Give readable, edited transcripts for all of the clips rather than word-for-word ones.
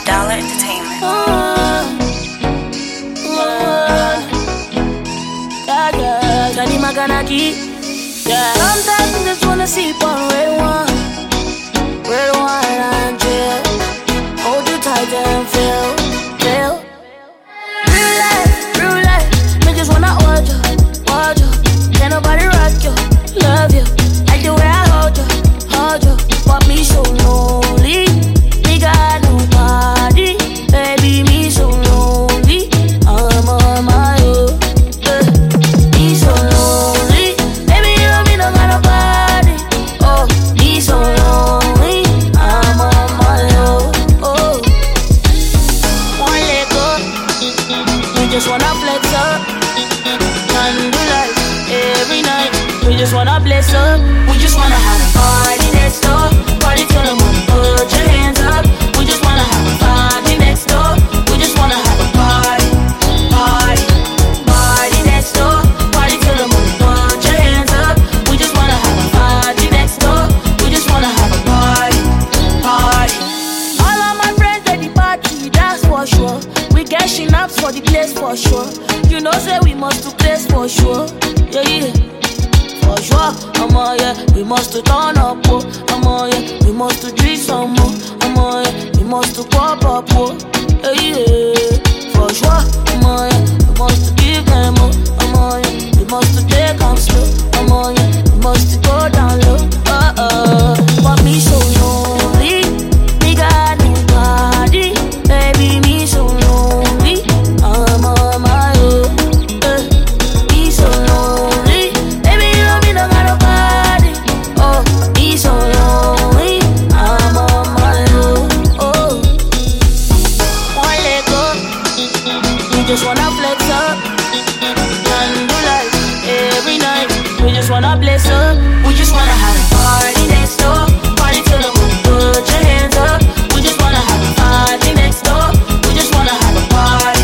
Dollar Entertainment. Johnny Maganaki. Yeah. Sometimes I just wanna sip on red wine and chill. Hold you tight and feel. Real life, me just wanna hold you. Can't nobody rock you, love you. Like the way I hold you, but me so lonely. Me got nobody, baby, me so lonely. I'm on my own, me so lonely. Baby, you know me no got nobody. Oh, me so lonely. I'm on my own. Oh, one leg up, we just wanna flex up. Candlelight every night, we just wanna bless up. We just wanna have a party next door. Party till the morning, put your hands up. We just wanna have a party next door. We just wanna have a party next door. Party till the morning, put your hands up. We just wanna have a party next door. We just wanna have a party. All of my friends at the party, that's for sure. We get shinapes for the place for sure. You know say we must do place for sure. Yeah. For sure, yeah, we must to turn up, yeah, we must to drink some more, yeah, we must to pop up, yeah, for sure, yeah, we must to give them more, yeah, we must to take them slow, yeah, we must to go down low, but me so lonely, me got nobody, baby, me so lonely, I'm on my own, me so lonely. So lonely, I'm on my own. Oh, one leg up, we just wanna flex up. Candlelight every night, we just wanna bless up. We just wanna have a party next door. Party till the moon, put your hands up. We just wanna have a party next door. We just wanna have a party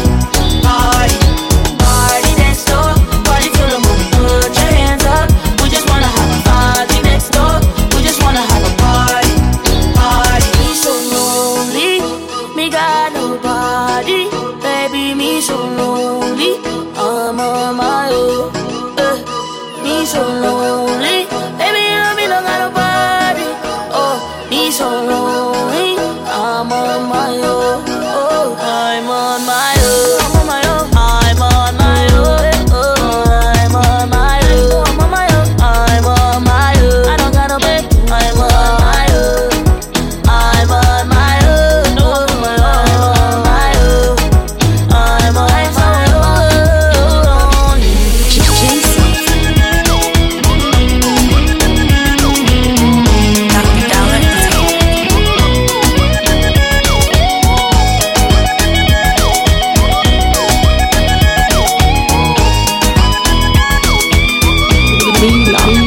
next door. Party till the moon, put your hands up. We just wanna have a party next door. Wanna have a party. Me so lonely, me got nobody. Baby, me so lonely, I'm on my own. Me so lonely, baby, you know me no got nobody. Oh, me so lonely, I'm on my own. Oh, I'm on my own. I'm on my own. I'm on my own. Oh, I'm on my own. I'm on my own. I'm on my own. I don't got no baby. I'm on my own. I'm on my own. No, I'm on my own. I'm on my own. Dr. Dollar Entertainment.